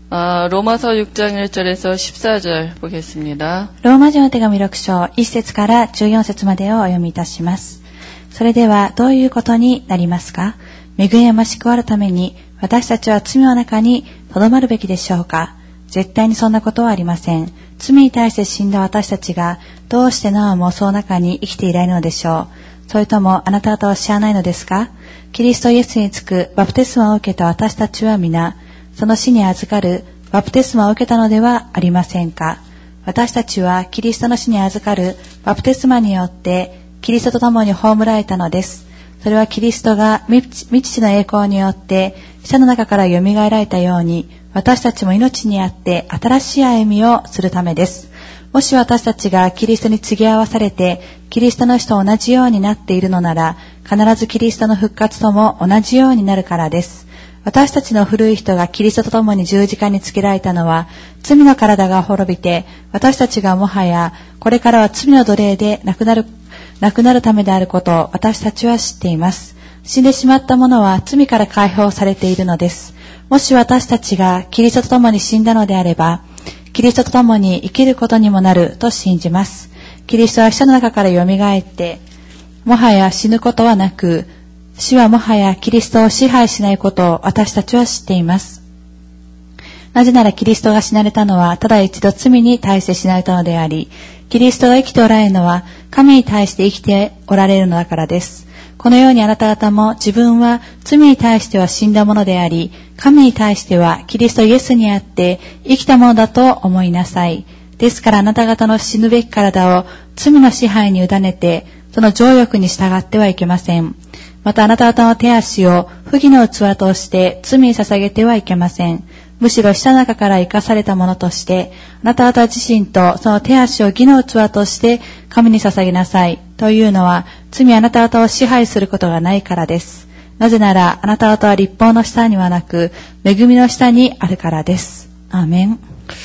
로마서 6장 1절에서 14절 보겠습니다. ローマ人の手紙6章1節から14節までをお読みいたします。それではどういうことになりますか？恵みは増し加わるために私たちは罪の中にとどまるべきでしょうか？絶対にそんなことはありません。罪に対して死んだ私たちがどうしてなおもその中に生きていられるのでしょう。それともあなた方は知らないのですか？キリストイエスにつくバプテスマを受けた私たちは皆その死に預かるバプテスマを受けたのではありませんか？私たちはキリストの死に預かるバプテスマによってキリストと共に葬られたのです。それはキリストが未知の栄光によって死者の中から蘇られたように私たちも命にあって新しい歩みをするためです。もし私たちがキリストに継ぎ合わされてキリストの死と同じようになっているのなら必ずキリストの復活とも同じようになるからです。私たちの古い人がキリストと共に十字架につけられたのは罪の体が滅びて私たちがもはやこれからは罪の奴隷でなくなるためであることを私たちは知っています。死んでしまった者は罪から解放されているのです。もし私たちがキリストと共に死んだのであればキリストと共に生きることにもなると信じます。キリストは死者の中から蘇ってもはや死ぬことはなく死はもはやキリストを支配しないことを私たちは知っています。なぜならキリストが死なれたのはただ一度罪に対して死なれたのであり、キリストが生きておられるのは神に対して生きておられるのだからです。このようにあなた方も自分は罪に対しては死んだものであり、神に対してはキリストイエスにあって生きたものだと思いなさい。ですからあなた方の死ぬべき体を罪の支配に委ねて、その情欲に従ってはいけません。またあなた方の手足を不義の器として罪に捧げてはいけません。むしろ死者の中から生かされたものとして、あなた方自身とその手足を義の器として神に捧げなさい。というのは、罪はあなた方を支配することがないからです。なぜなら、あなた方は律法の下にはなく、恵みの下にあるからです。アーメン。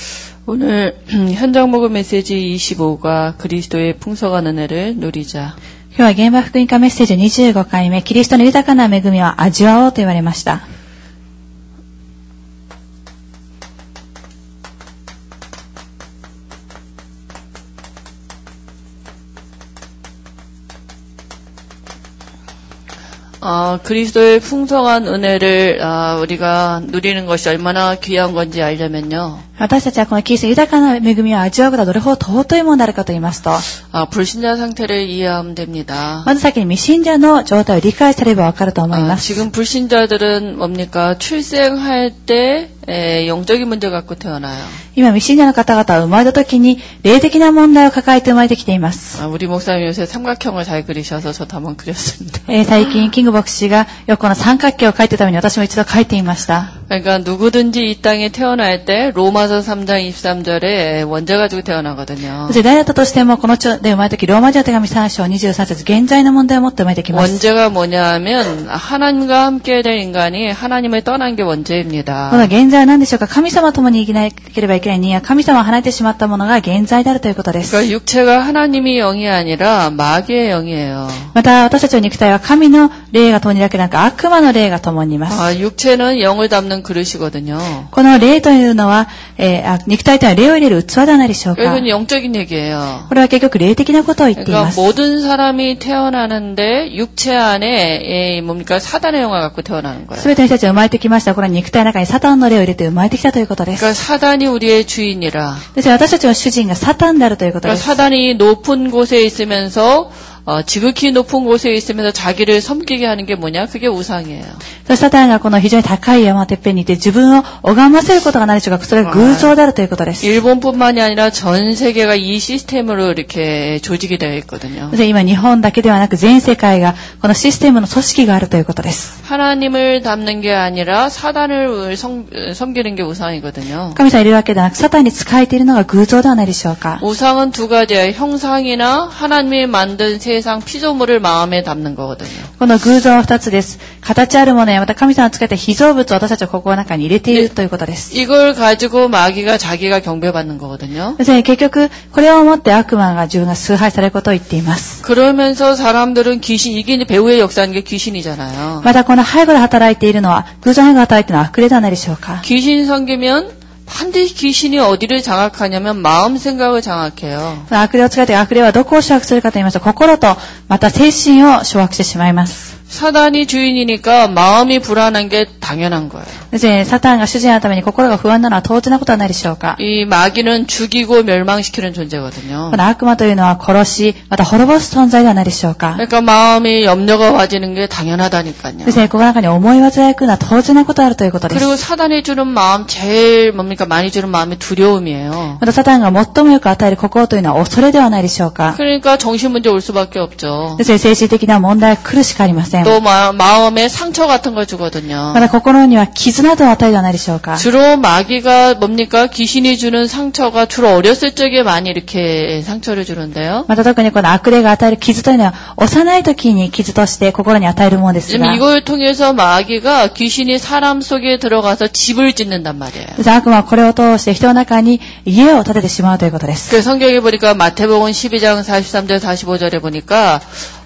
오늘 현장 복음 메시지 25가 그리스도의 풍성한 은혜를 누리자. 今日は現場福音化メッセージ25回目、キリストの豊かな恵みを味わおうと言われました。 그리스도의 풍성한 은혜를 우리가 누리는 것이 얼마나 귀한 건지 알려면요. 私たちはこのキリストの豊かな恵みを味わうことがどれほど尊いものであるかと言いますと、 불신자 상태를 이해하면 됩니다. まず先に未信者の状態を理解すればわかると思います。 지금 불신자들은 뭡니까? 출생할 때 영적인 문제 갖고 태어나요. 今未信者の方々は生まれた時に霊的な問題を抱えて生まれてきています。 우리 목사님 요새 삼각형을 잘 그리셔서 저도 한번 그렸습니다. 最近キング牧師がよくこの三角形を描いているために私も一度描いていました。 그러니까 누구든지 이 땅에 태어날 때 로마서 3장 23절에 원죄 가지고 태어나거든요. 誰だったとしてもこの地で生まれた時ローマ人の手紙3章23節現在の問題を持って生まれてきます。 원죄가 뭐냐 하면 하나님과 함께 될 인간이 하나님을 떠난 게 원죄입니다. この現在は何でしょうか。神様と共に生きなければいけない人間は神様を離れてしまったものが現在であるということです。 그러니까 육체가 하나님의 영이 아니라 마귀의 영이에요. また私たちの肉体は神の霊が共にいるだけでなく悪魔の霊が共にいます。 육체는 영을 담는 그릇이거든요. この霊というのは、肉体というのは霊を入れる器ではないでしょうか。 이건 영적인 얘기예요. これは結局霊的なことを言っています。 그러니까 모든 사람이 태어나는데 육체 안에 뭡니까? 사단의 영을 갖고 태어나는 거예요. すべての人たちが生まれてきました。これは肉体の中にサタンの霊を入れて生まれてきたということです。 그러니까 사단이 우리의 주인이라. ですから私たちの主人がサタンであるということです。 그러니까 사단이 높은 곳에 있으면서 지극히 높은 곳에 있으면서 자기를 섬기게 하는 게 뭐냐? 그게 우상이에요. サタンがこの非常に高い山のてっぺんにいて自分を拝ませることが何でしょうか。それが偶像であるということです。 일본뿐만이 아니라 전 세계가 이 시스템으로 이렇게 조직이 되어 있거든요. 今日本だけではなく全世界がこのシステムの組織があるということです。 하나님을 담는 게 아니라 사단을 섬기는 게 우상이거든요. 神様いるわけではなくサタンに仕えているのが偶像ではないでしょうか。 우상은 두 가지예요. 형상이나 하나님이 만든 세상 피조물을 마음에 담는 거거든요. この偶像は2つです。形あるものやまた神様が作った被造物を私たちはここの中に入れているということです。 이걸 가지고 마귀가 자기가 경배받는 거거든요. 結局これをもって悪魔が自分が崇拝されることを言っています。 그러면서 사람들은 귀신, 이게 이제 배후의 역사하는 게 귀신이잖아요. またこの背後で働いているのは偶像背後で働いているのは悪霊ではないでしょうか。 귀신 섬기면 반드시 귀신이 어디를 장악하냐면 마음 생각을 장악해요. 悪霊を使って悪霊はどこを掌握するかと言いますと、心とまた精神を掌握してしまいます。 사단이 주인이니까 마음이 불안한 게 당연한 거예요. ですね、サタンが主人のために心が不安なのは当然なことはないでしょうか。 이 마귀는 죽이고 멸망시키는 존재거든요. この悪魔というのは殺し、また滅ぼす存在ではないでしょうか。 그러니까 마음이 염려가 와지는 게 당연하다니까요. ですね、この中に思い煩いが来るのは当然なことであるということです。 그리고 사단이 주는 마음 제일 뭡니까 많이 주는 마음이 두려움이에요. またサタンが最もよく与える心というのは恐れではないでしょうか。 그러니까 정신 문제 올 수밖에 없죠. ですね、精神的な問題が来るしかありません。 또 마음에 상처 같은 걸 주거든요. また心には傷などを与えるではないでしょうか。 주로 마귀가 뭡니까? 귀신이 주는 상처가 주로 어렸을 적에 많이 이렇게 상처를 주는데요. また特にこの悪霊が与える傷というのは幼い時に傷として心に与えるものですが。 지금 이걸 통해서 마귀가 귀신이 사람 속에 들어가서 집을 짓는단 말이에요. 悪魔はこれを通して人の中に家を建ててしまうということです。 그 성경에 보니까 마태복음 12장 43절 45절에 보니까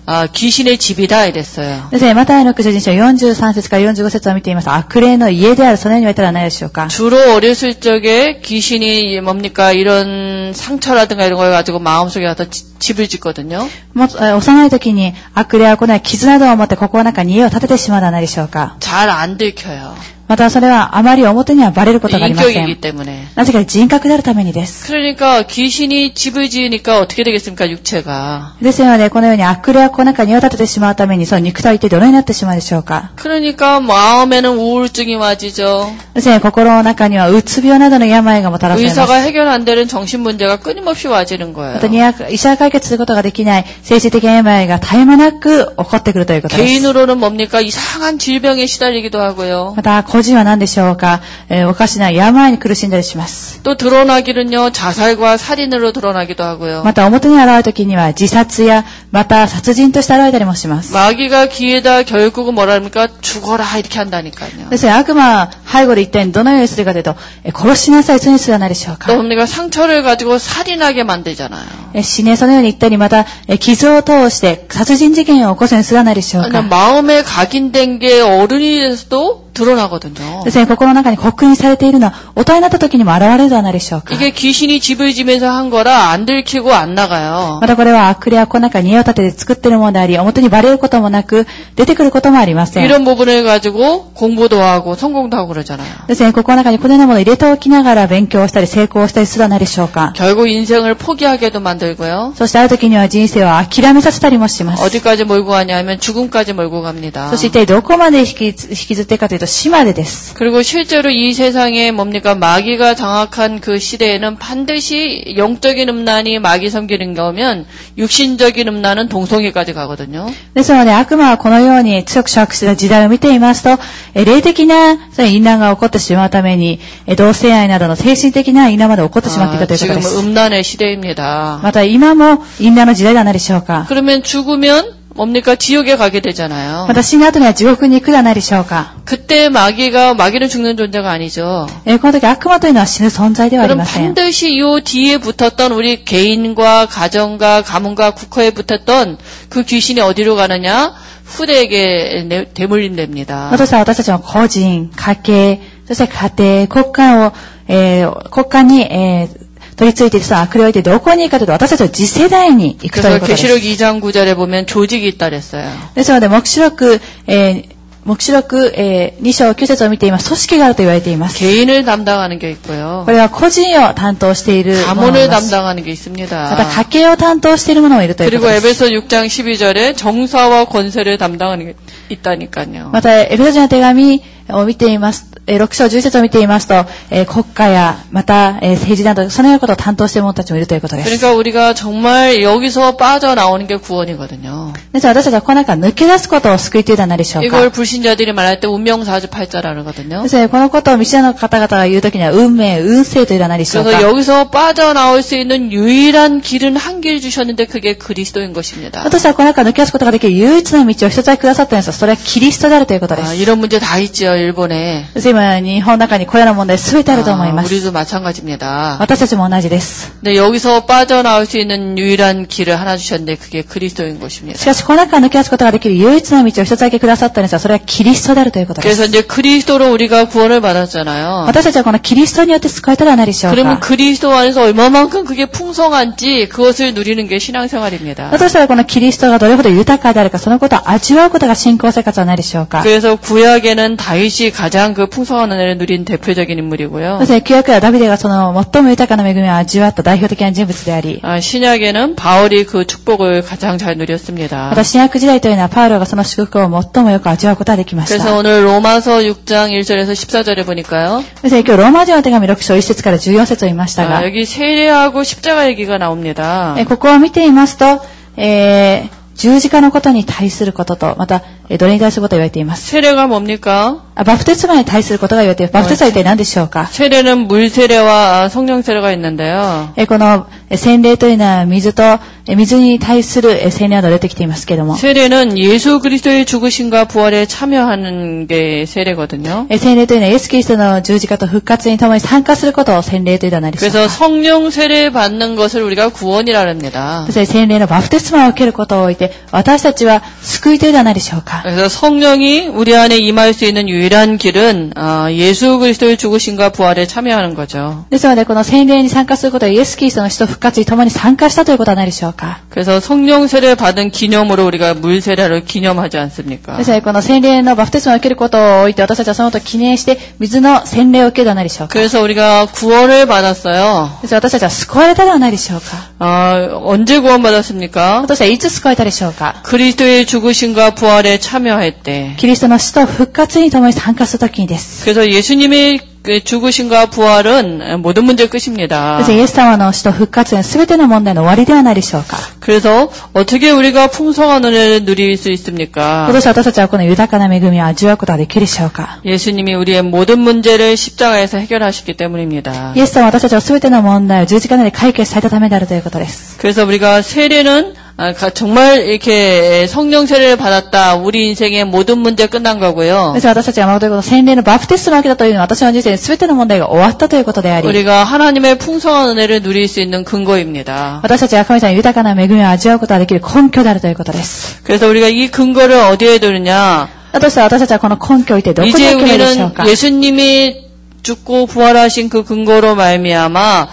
귀신의 집이다 이랬어요. ですね、マタイの福音書43節から45節を見ていますと、悪霊の家である、そのように言われたらないでしょうか。 주로 어렸을 적에 귀신이 뭡니까 이런 상처라든가 이런 걸 가지고 마음속에 가서 집을 짓거든요. 幼い時に悪霊はこのような傷などを持って心の中に家を建ててしまうのではないでしょうか。 잘 안 들켜요. またそれはあまり表にはバレることがありません。 인격이기 때문에. なぜか人格であるためにです。 그러니까 귀신이 집을 지으니까 어떻게 되겠습니까 육체가. ですのでこのように悪霊はこの中に家を建ててしまうためにその肉体は一体どのようになってしまうでしょうか。 그러니까 마음에는 우울증이 와지죠. ですね、心の中にはうつ病などの病がもたらされます。 의사가 해결 안 되는 정신 문제가 끊임없이 와지는 거예요. また医者が解決することができない精神的な病が絶え間なく起こってくるということです。 개인으로는 뭡니까 이상한 질병에 시달리기도 하고요. また個人は何でしょうか、おかしな病に苦しんだりします。 또 드러나기는요 자살과 살인으로 드러나기도 하고요. また表に現れるときには自殺やまた殺人として現れたりもします。 마귀가 귀에다 결국은 뭐라 합니까 죽어라 이렇게 한다니까요. ですね、悪魔は背後で一体どのようにするかというと、殺しなさい、そうにするではないでしょうか。 또 뭡니까 상처를 가지고 살인하게 만들잖아요. 死ね、そのように言ったり、また傷を通して殺人事件を起こすようにするではないでしょうか。 마음에 각인된 게 어른이 돼서도 드러나거든요. ですね、心の中に刻印されているのは大人になった時にも現れるではないでしょうか。 이게 귀신이 집을 지면서 한 거라 안 들키고 안 나가요. またこれは悪霊はこの中に家を建てて作っているものであり、表にバレることもなく出てくることもありません。 이런 부분을 가지고 공부도 하고 성공도 하고 그러잖아요. ですね、ここの中にこのようなものを入れておきながら勉強したり成功したりするではないでしょうか。 결국 인생을 포기하게도 만들고요. そしてある時には人生を諦めさせたりもします。 어디까지 몰고 가냐면 죽음까지 몰고 갑니다. そして一体どこまで引きずっていくかというと死までです。 그리고 실제로 이 세상에 뭡니까 마귀가 장악한 그 시대에는 반드시 영적인 음란이 마귀 섬기는 거면 육신적인 음란은 동성애까지 가거든요. ですので悪魔はこのように強く掌握した時代を見ていますと、霊的な淫乱が起こってしまうために同性愛などの精神的な淫乱まで起こってしまっていたということです。 지금 음란의 시대입니다. また今も淫乱の時代ではないでしょうか。 그러면 죽으면 뭡니까 지옥에 가게 되잖아요. また死んだ後には地獄に行くではないでしょうか。 그때 마귀는 죽는 존재가 아니죠. この時悪魔というのは死ぬ存在ではあり 그럼 ません。 반드시 요 뒤에 붙었던 우리 개인과 가정과 가문과 국가에 붙었던 그 귀신이 어디로 가느냐? 후대에게 대물림됩니다. 私たちの個人、家計、そして家庭、国家に、取り付いているその悪霊を置いてどこに行くかというと私たちは次世代に行くということです。 계시록 2장 9절에 보면 조직이 있다 그랬어요. ですので黙示録2章9節を見ています。組織があると言われています。 개인을 담당하는 게 있고요. これは個人を担当しているものもい 가문을 ます。 담당하는 게 있습니다. また家計を担当しているものもいるということ 그리고 です。 에베소 6장 12절에 정사와 권세를 담당하는 게 있다니까요. またエペソ人の手紙を見ています。6章10節を見ていますと、国家やまた政治などそのようなことを担当している者たちもいるということです。 그러니까 우리가 정말 여기서 빠져나오는 게 구원이거든요. ですから私たちはこの中抜け出すことを救いというのは何でしょうか。 이걸 불신자들이 말할 때 운명사주팔자라는 거거든요. ですね、このことを未信者の方々が言うときには運命、運勢というのは何でしょうか。 그래서 여기서 빠져나올 수 있는 유일한 길은 한 길 주셨는데 그게 그리스도인 것입니다. 私はこの中抜け出すことができる唯一の道を一つだけくださったんです。それはキリストであるということです。 이런 문제 다 있죠, 일본에. ですム日本の中にこれらの問題全てあると思います。 우리도 마찬가지입니다. 私たちも同じです。 근데 여기서 빠져나올 수 있는 유일한 길을 하나 주셨는데 그게 그리스도인 것입니다. しかしこの中から抜け出すことができる唯一の道を一つだけくださったんですが、それはキリストであるということです。 그래서 이제 그리스도로 우리가 구원을 받았잖아요. 私たちはこのキリストによって救われたではないでしょうか。 그러면 그리스도 안에서 얼마만큼 그게 풍성한지 그것을 누리는 게 신앙생활입니다. だとしたらこのキリストがどれほど豊かであるか、そのことを味わうことが信仰生活はないでしょうか。 그래서 구약에는 다윗이 가장 그 풍성한 은혜를 누린 대표적인 인물이고요. そして旧約ではダビデがその最も豊かな恵みを味わった代表的な人物であり、 신약에는 바울이 그 축복을 가장 잘 누렸습니다. また新約時代というのはパウロがその祝福を最もよく味わうことができました。 그래서 오늘 로마서 6장 1절에서 14절에 보니까요. 今日ローマ人の手紙6章1節から14節を言いましたが、 여기 세례하고 십자가 얘기가 나옵니다. ここを見ていますと、十字架のことに対することと、また、どれに対することを言われています。 세례가 뭡니까? バプテスマに対することが言われています。バプテスマは一体何でしょうか？ 세례는 물 세례와 성령 세례가 있는데요. この洗礼というのは水に対する洗礼が出てきていますけれども、 세례는 예수 그리스도의 죽으심과 부활에 참여하는 게 세례거든요. 洗礼というのはイエスキリストの十字架と復活に共に参加することを洗礼というのは何でしょうか？ 그래서 성령 세례 받는 것을 우리가 구원이라 합니다. 洗礼のバプテスマを受けることを置いて、私たちは救いというのは何でしょうか？ 그래서 성령이 우리 안에 임할 수 있는 유일한 길은 예수 그리스도의 죽으심과 부활에 참여하는 거죠. ですのでこの洗礼に参加することはイエスキリストの死と復活に共に参加したということは何でしょうか？ 그래서 성령 세례 받은 기념으로 우리가 물 세례를 기념하지 않습니까? ですのでこの洗礼のバプテスマを受けることを置いて私たちはそのことを記念して水の洗礼を受けるではないでしょうか？ 그래서 우리가 구원을 받았어요. ですので私たちは救われたではないでしょうか？ 언제 구원받았습니까? 私たちはいつ救われたでしょうか？ 그리스도의 죽으심과 부활에 참여할 때. キリストの死と復活に共に参加するときにです。 그래서 예수님의 죽으심과 부활은 모든 문제 끝입니다. イエス様の死と復活は全ての問題の終わりではないでしょうか。 그래서 어떻게 우리가 풍성한 은혜를 누릴 수 있습니까? 私たちはこの豊かな恵みを味わうことができるでしょうか。 예수님이 우리의 모든 문제를 십자가에서 해결하셨기 때문입니다. イエス様は私たちの全ての問題を十字架で解決されたためであるということです。 그래서 우리가 세례는 정말 이렇게 성령 세례를 받았다. 우리 인생의 모든 문제 끝난 거고요. ですから私たちが誠にこの洗礼のバプテスマを受けたというのは私の人生に全ての問題が終わったということであり、 우리가 하나님의 풍성한 은혜를 누릴 수 있는 근거입니다. 私たちが神様の豊かな恵みを味わうことができる根拠であるということです。 그래서 우리가 이 근거를 어디에 두느냐? だとしたら私たちはこの根拠を置いてどこに置けばいいでしょうか？ 예수님이 죽고 부활하신 그 근거로 말미암아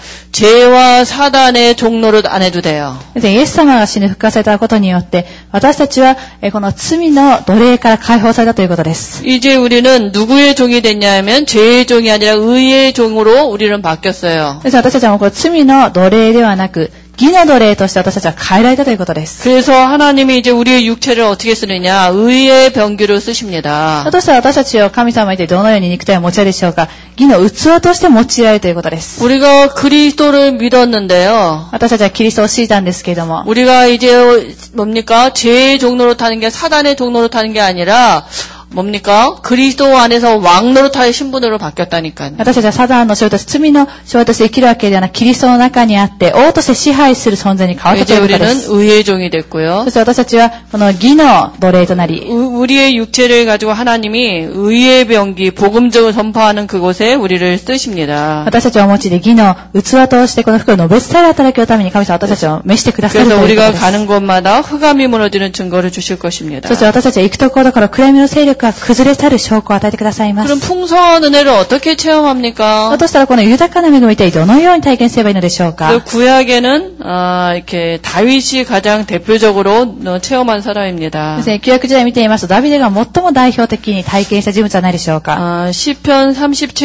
죄와 사단의 종로를 안 해도 돼요. イエス様が死に復活されたことによって私たちはこの罪の奴隷から解放されたということです。 이제 우리는 누구의 종이 됐냐면 죄의 종이 아니라 의의 종으로 우리는 바뀌었어요. ですから私たちはこの罪の奴隷ではなく義の奴隷として私たちは変えられたということです。 그래서 하나님이 이제 우리의 육체를 어떻게 쓰느냐? 의의 병기로 쓰십니다. だとしたら私たちを神様にてどのように肉体を用いるでしょうか？義の器として用いられるということです。 우리가 그리스도를 믿었는데요. 私たちはキリストを信じたんですけれども、 우리가 이제 뭡니까? 죄의 종로로 타는 게 사단의 종로로 타는 게 아니라 뭡니까? 그리스도 안에서 왕노릇할 신분으로 바뀌었다니까요. 私たちはサタンの将として罪の将として生きるわけではなくキリストの中にあって王として支配する存在に変わったと 이제 いうことで 우리는 す。 의의 종이 됐고요. そして私たちはこの義の奴隷となり、 우리의 육체를 가지고 하나님이 의의 병기, 복음적을 선포하는 그곳에 우리를 쓰십니다. 私たちをお持ちで義の器としてこの福を述べ伝える働きのために神様は私たちを召してくださるという 그래서 こと 우리가 です。 가는 곳마다 흑암이 무너지는 증거를 주실 것입니다. そして私たちは行くところどころ暗闇の勢力が崩れ去る証拠を与えてくださいます。 그럼 풍성한 은혜를 어떻게 체험합니까? だとしたらこの豊かな恵みを一体どのように体験すればいいのでしょうか？ 그 구약에는 이렇게 다윗이 가장 대표적으로 체험한 사람입니다. ですね、旧約時代を見ていますとダビデが最も代表的に体験した人物はないでしょうか？ 시편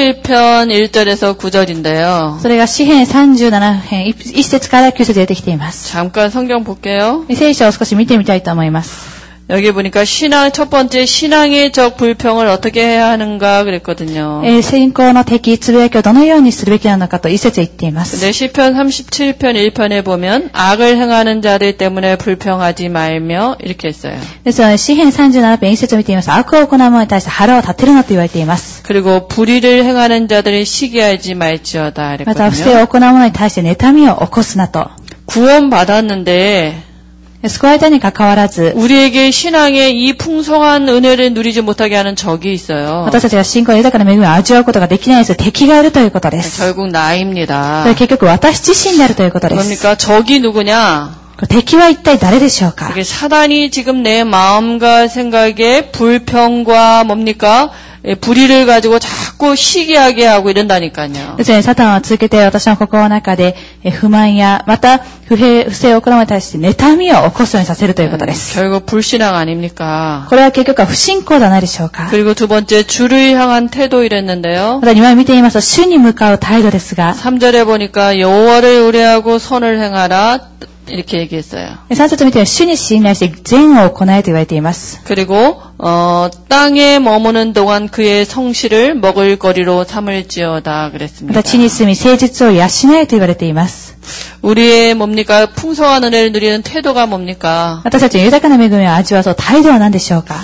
37편 1절에서 9절인데요. それが詩編37編1節から9節で出てきています。 잠깐 성경 볼게요. 聖書を少し見てみたいと思います。 여기 보니까 첫 번째 신앙의 적 불평을 어떻게 해야 하는가 그랬거든요. 信仰の敵、つぶやきをどのようにするべきなのかと一節言っています。 근데 시편 37편 1편에 보면 악을 행하는 자들 때문에 불평하지 말며 이렇게 했어요. ですので詩編37編1節を見ています。悪を行う者に対して腹を立てるなと言われています。 그리고 불의를 행하는 자들이 시기하지 말지어다 また不正 그랬거든요. を行う者に対して妬みを起こすなと。 구원 받았는데 救われたにかかわらず、 우리에게 신앙의 이 풍성한 은혜를 누리지 못하게 하는 적이 있어요. 私たちが信仰の豊かな恵みを味わうことができないです。敵がいるということです。 결국 나입니다. それ結局私自身であるということです。 그러니까 적이 누구냐? 敵は一体誰でしょうか？ 이게 사단이 지금 내 마음과 생각에 불평과 뭡니까? 불의를 가지고 자꾸 시기하게 하고 이런다니까요. ですね、サタンは続けて私の心の中で不満やまた不正を行うに対して妬みを起こすようにさせるということです。 결국 불신앙 아닙니까? これは結局は不信仰ではないでしょうか？ 그리고 두 번째 주를 향한 태도 이랬는데요. また2番見てみますと主に向かう態度ですが、 3절에 보니까 여호와를 의뢰하고 선을 행하라 이렇게 얘기했어요. 3節見て主に信頼して善を行えと言われています。 그리고 땅에 머무는 동안 그의 성실을 먹을거리로 삼을지어다 ま 그랬습니다. た地に住み誠実を養えと言われています。 우리의 뭡니까? 풍성한 은혜를 누리는 태도가 뭡니까? 私たちの豊かな恵みを味わう態度は何でしょうか？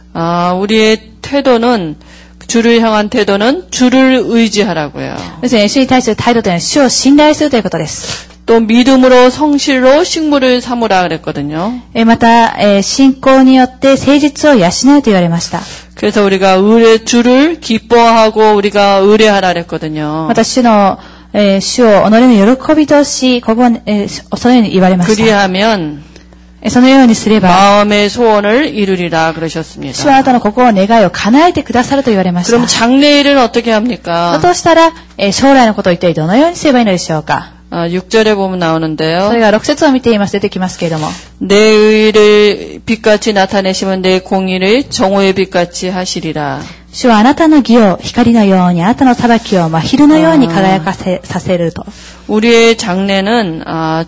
우리의 태도는 주를 향한 태도는 주를 의지하라고요. ですね、主に対する態度というのは主を信頼するということです。 또 믿음으로 성실로 식물을 삼으라 그랬거든요. また、信仰によって誠実を養えと言われました。 그래서 우리가 주를 기뻐하고 우리가 의뢰하라 그랬거든요. また主を己の喜びとし、ここは、そのように言われました。 그리하면 そのようにすれば、 마음의 소원을 이루리라 그러셨습니다. 主はあなたの心の願いを叶えてくださると言われました。 그럼 장래일은 어떻게 합니까? だとしたら、将来のことを一体どのようにすればいいのでしょうか？ 6절에 보면 나오는데요. それが6節を見ています。出てきますけれども。 내 의를 빛같이 나타내시면 내 공의를 정오의 빛같이 하시리라. 主はあなたの義を光のように、あなたの裁きを真昼のように輝かさせると。 우리의 장래는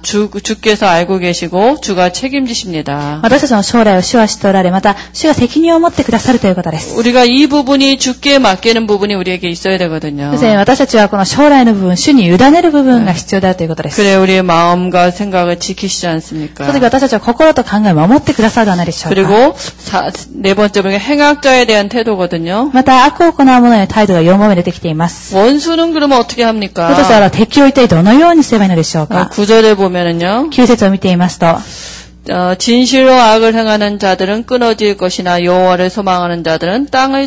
주께서 알고 계시고 주가 책임지십니다. 私たちの将来を主は知っておられ、また主が責任を持ってくださるということです。 우리가 이 부분이 주께 맡기는 부분이 우리에게 있어야 되거든요. ですね、私たちはこの将来の部分、主に委ねる部分が必要だということです。 그래 우리의 마음과 생각을 지키시지 않습니까? その時私たちは心と考えを守ってくださるではないでしょうか。 그리고 네 번째 보면 행악자에 대한 태도거든요. また悪を行う者への態度が4番目に出てきています。 원수는 그러면 어떻게 합니까? 私たちは敵を一体どのようにすればいいのでしょうか。 9절에 보면은요. 9節を見ていますと、 진실로 악을 행하는 자들은 끊어질 것이나 여호와를 소망하는 자들은 땅을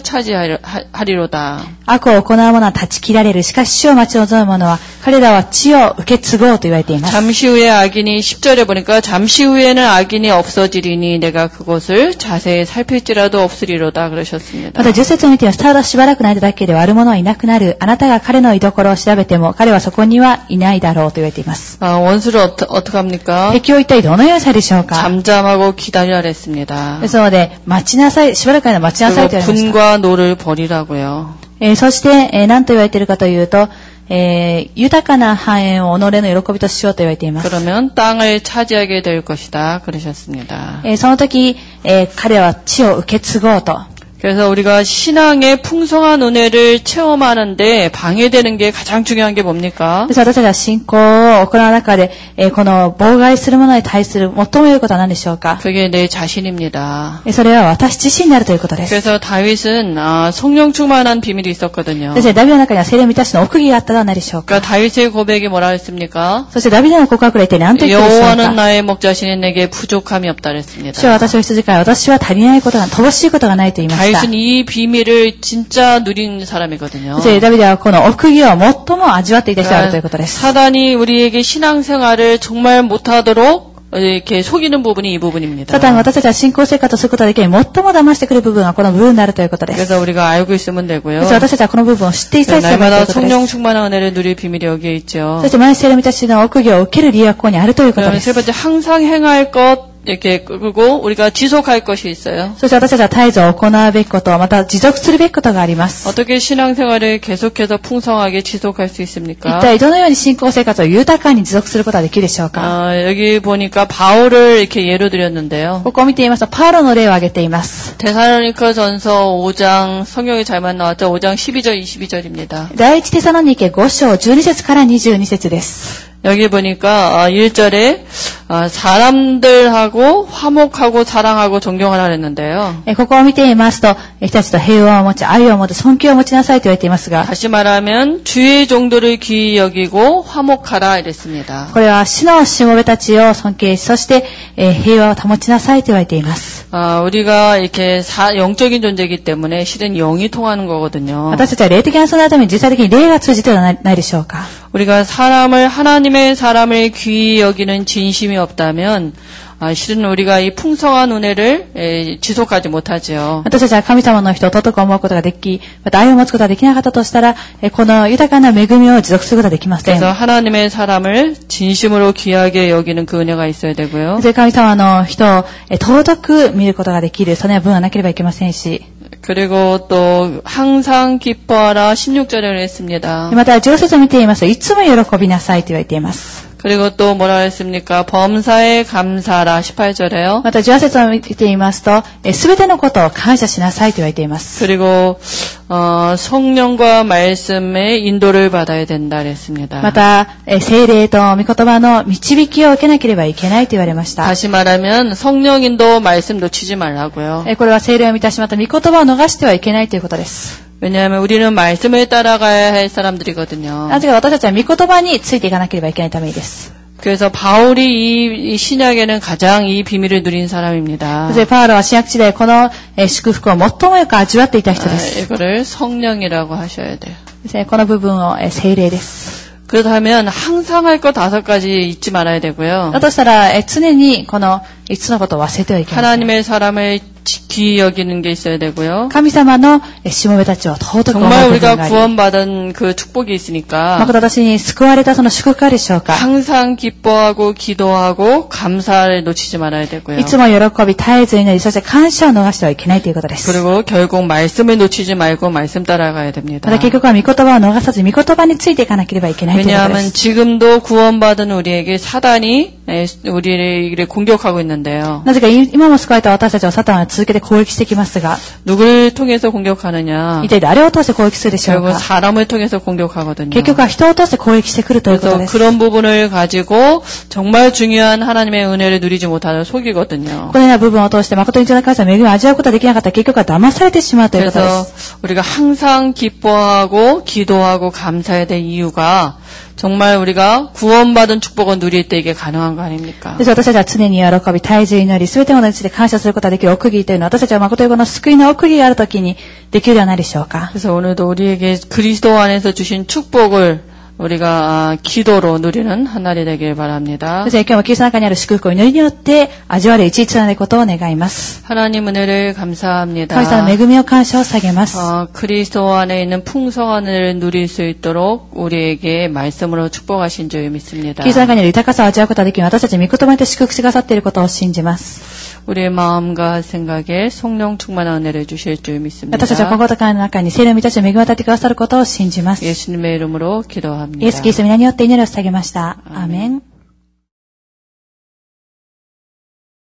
차지하리로다. 悪を行う者は断ち切られる。しかし主を待ち望む者は彼らは地を受け継ごうと言われています。 잠시 후에 악인이 10절에 보니까 잠시 후에는 악인이 없어지리니 내가 그곳을 자세히 살필지라도 없으리로다 그러셨습니다. また10節を見ています。ただしばらくの間だけで悪者はいなくなる。あなたが彼の居所を調べても彼はそこにはいないだろうと言われています。 원수를 어떻게 합니까? 敵を一体どのようにされるでしょうか。 잠잠하고 기다리라 했습니다. ですので待ちなさい、しばらくの間待ちなさいと言われました。 분과 노를 버리라고요. そして、何と言われているかというと、豊かな繁栄を己の喜びとしようと言われています。 그러면 땅을 차지하게 될 것이다 그러셨습니다. その時、彼は地を受け継ごうと。 그래서 우리가 신앙의 풍성한 은혜를 체험하는데 방해되는 게 가장 중요한 게 뭡니까? 私たちが信仰を行う中で、この妨害するものに対する最も良いことは何でしょうか？ 그게 내 자신입니다. それは私自身であるということです。 그래서 다윗은 성령 충만한 비밀이 있었거든요. ダビデの中には聖霊満たしの奥義があったのは何でしょうか？ 그러니까 다윗의 고백이 뭐라 했습니까? そしてダビデの告白で一体何と言っているでしょうか？ 여호와는 나의 목자시니 내게 부족함이 없다 그랬습니다. 主は私の羊飼い、私は足りないことが、乏しいことがないと言いました。 다윗은 이 비밀을 진짜 누린 사람이거든요. ダビデはこの奥義を最も味わっていた人であるということです。 사단이 우리에게 신앙생활을 정말 못하도록 이렇게 속이는 부분이 이 부분입니다. サタンが私たちは信仰生活をすることができない最も騙してくる部分はこの部分であるということです。 그래서 우리가 알고 있으면 되고요. 私たちはこの部分を知っていさえすればいいという 날마다 ことです。 성령 충만한 은혜를 누릴 비밀이 여기에 있죠. そして毎日聖霊満たしの奥義を受ける理由はここにあるということで 세 す。 번째 항상 행할 것 이렇게 그리고 우리가 지속할 것이 있어요. そして私たちは絶えず行うべきこと、また持続するべきことがあります。 어떻게 신앙생활을 계속해서 풍성하게 지속할 수 있습니까? 一体どのように信仰生活を豊かに持続することができるでしょうか？ 여기 보니까 바울을 이렇게 예로 드렸는데요. ここを見ていますとパウロの例を挙げています。 데살로니가전서 5장 성경이 잘만 나왔죠. 5장 12절 22절입니다. 第一テサロニケ5章12節から22節です。 여기 보니까 1절에 사람들하고 화목하고 사랑하고 존경하라 했는데요. ここを見ていますと、人たちと平和を持ち、愛を持ち、尊敬を持ちなさいと言われていますが、 다시 말하면 주의 종도를 귀히 여기고 화목하라 이랬습니다. これは主のしもべたちを尊敬し、そして、平和を保ちなさいと言われています。 우리가 이렇게 영적인 존재이기 때문에 실은 영이 통하는 거거든요. 私たちは霊的な存在のために実際的に霊が通じてはないでしょうか。 우리가 하나님의 사람을 귀히 여기는 진심이 없다면, 실은 우리가 이 풍성한 은혜를 지속하지 못하죠. 私たちは神様の人を尊く思うことができ、また愛を持つことができなかったとしたら、この豊かな恵みを持続することができません。 그래서 하나님의 사람을 진심으로 귀하게 여기는 그 은혜가 있어야 되고요. 神様の人を尊く見ることができる、その分はなければいけませんし、 그리고 또 항상 기뻐하라 16절에 했습니다. また16節を見ていますと、いつも喜びなさいと言われています。 그리고 또 뭐라 했습니까? 범사에 감사하라 18절에요. また18節を見ていますと、すべてのことを感謝しなさいと言われています。 그리고 성령과 말씀의 인도를 받아야 된다 그랬습니다. また聖霊と御言葉の導きを受けなければいけないと言われました。 다시 말하면 성령 인도 말씀 놓치지 말라고요. これは聖霊を満たしまた御言葉を逃してはいけないということです。 왜냐하면 우리는 말씀을 따라가야 할 사람들이거든요. なぜか私たちは御言葉についていかなければいけないためです。 그래서 바울이 이 신약에는 가장 이 비밀을 누린 사람입니다. そしてパウロは新約時代この祝福を最もよく味わっていた人です。 이거를 성령이라고 하셔야 돼요. この部分を聖霊です。 그렇다면 항상 할 것 5가지 잊지 말아야 되고요. だとしたら常にこの5つのことを忘れてはいけません。 하나님의 사람을 귀히 여기는 게 있어야 되고요. 神様のしもべたちを尊く思う 정말 部分が 우리가 あり、 구원받은 그 축복이 있으니까 誠私に救われたその祝福あるでしょうか。 항상 기뻐하고 기도하고 감사를 놓치지 말아야 되고요. いつも喜び、絶えず祈り、そして感謝を逃してはいけないということです。 그리고 결국 말씀을 놓치지 말고 말씀 따라가야 됩니다. また結局は御言葉を逃さず、御言葉についていかなければいけないということで 왜냐하면 す。 지금도 구원받은 우리에게 사단이 우리를 공격하고 있는데요. なぜか今も救われた私たちをサタンは続けて攻撃してきますが、 누구를 통해서 공격하느냐? 一体誰を通して攻撃するでしょう 결국 か。 사람을 통해서 공격하거든요. 結局は人を通して攻撃してくるということで 그래서 す。 그런 부분을 가지고 정말 중요한 하나님의 은혜를 누리지 못하는 속이거든요. このような部分を通して誠に神様の恵みを味わうことができなかったら結局は騙されてしまうということで 그래서 す。 우리가 항상 기뻐하고 기도하고 감사해야 될 이유가 정말 우리가 구원받은 축복을 누릴 때 이게 가능한 거 아닙니까? です私たちは常に喜び、絶えず祈り、すべてのものについて感謝することができる奥義というのは、私たちは誠にこの救いの奥義があるときにできるではないでしょうか。 그래서 오늘도 우리에게 그리스도 안에서 주신 축복을 우리가 기도로 누리는 한 날이 되길 바랍니다. そして今日もキリストの中にある祝福を祈りによって味わえる一日となることを願います。 하나님 은혜를 감사합니다. 神様の恵みを感謝を下げます。 그리스도 안에 있는 풍성한 은혜를 누릴 수 있도록 우리에게 말씀으로 축복하신 줄 믿습니다. キリストの中にある豊かさを味わうことができる私たちに御言葉によって祝福してくださっていることを信じます。 우리의 마음과 생각에 성령 충만한 은혜를 주실 줄 믿습니다. 私たちは心と体の中に聖霊を満たし恵み渡ってくださることを信じます。 예수님의 이름으로 기도합니다. イエス・キリストの皆によって祈りを捧げました。アーメン。